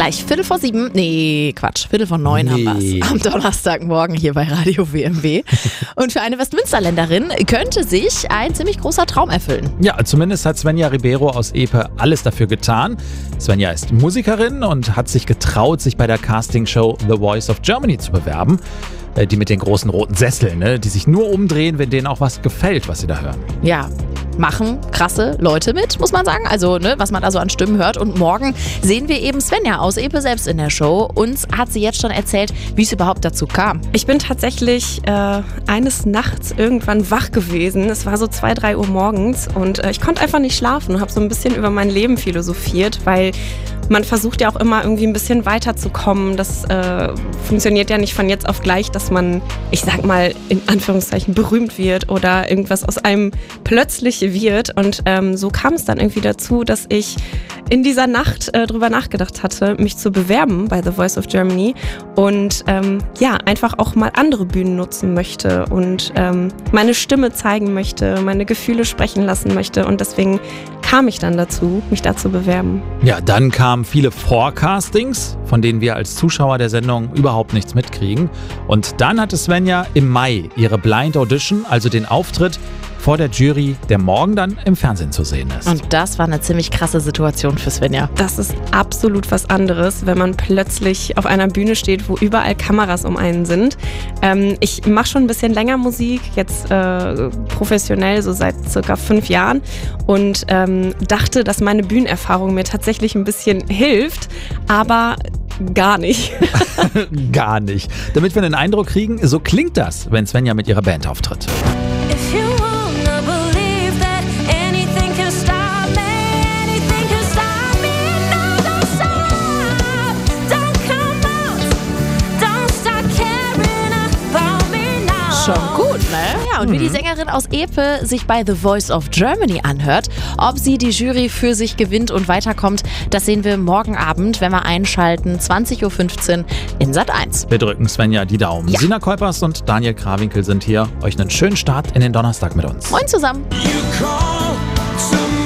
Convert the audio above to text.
Gleich 7:15, nee, Quatsch, 8:45 haben wir es. Am Donnerstagmorgen hier bei Radio WMW. Und für eine Westmünsterländerin könnte sich ein ziemlich großer Traum erfüllen. Ja, zumindest hat Svenja Ribeiro aus Epe alles dafür getan. Svenja ist Musikerin und hat sich getraut, sich bei der Castingshow The Voice of Germany zu bewerben. Die mit den großen roten Sesseln, ne? Die sich nur umdrehen, wenn denen auch was gefällt, was sie da hören. Ja, machen krasse Leute mit, muss man sagen. Also, ne, was man da so an Stimmen hört. Und morgen sehen wir eben Svenja aus Epe selbst in der Show. Uns hat sie jetzt schon erzählt, wie es überhaupt dazu kam. Ich bin tatsächlich eines Nachts irgendwann wach gewesen. Es war so 2, 3 Uhr morgens und ich konnte einfach nicht schlafen und habe so ein bisschen über mein Leben philosophiert, weil man versucht ja auch immer irgendwie ein bisschen weiterzukommen. Das funktioniert ja nicht von jetzt auf gleich, dass man, ich sag mal, in Anführungszeichen berühmt wird oder irgendwas aus einem plötzlich wird. Und so kam es dann irgendwie dazu, dass ich in dieser Nacht drüber nachgedacht hatte, mich zu bewerben bei The Voice of Germany und einfach auch mal andere Bühnen nutzen möchte und meine Stimme zeigen möchte, meine Gefühle sprechen lassen möchte. Und deswegen kam ich dann dazu, mich da zu bewerben. Ja, dann kamen viele Forecastings, von denen wir als Zuschauer der Sendung überhaupt nichts mitkriegen. Und dann hatte Svenja im Mai ihre Blind Audition, also den Auftritt vor der Jury, der morgen dann im Fernsehen zu sehen ist. Und das war eine ziemlich krasse Situation für Svenja. Das ist absolut was anderes, wenn man plötzlich auf einer Bühne steht, wo überall Kameras um einen sind. Ich mache schon ein bisschen länger Musik, jetzt professionell, so seit circa 5 Jahren und dachte, dass meine Bühnenerfahrung mir tatsächlich ein bisschen hilft, aber gar nicht. Gar nicht. Damit wir einen Eindruck kriegen, so klingt das, wenn Svenja mit ihrer Band auftritt. Schon gut, ne? Ja, und wie die Sängerin aus Epe sich bei The Voice of Germany anhört, ob sie die Jury für sich gewinnt und weiterkommt, das sehen wir morgen Abend, wenn wir einschalten, 20:15 Uhr in Sat.1. Wir drücken Svenja die Daumen. Ja. Sina Kuipers und Daniel Krawinkel sind hier. Euch einen schönen Start in den Donnerstag mit uns. Moin zusammen. You call to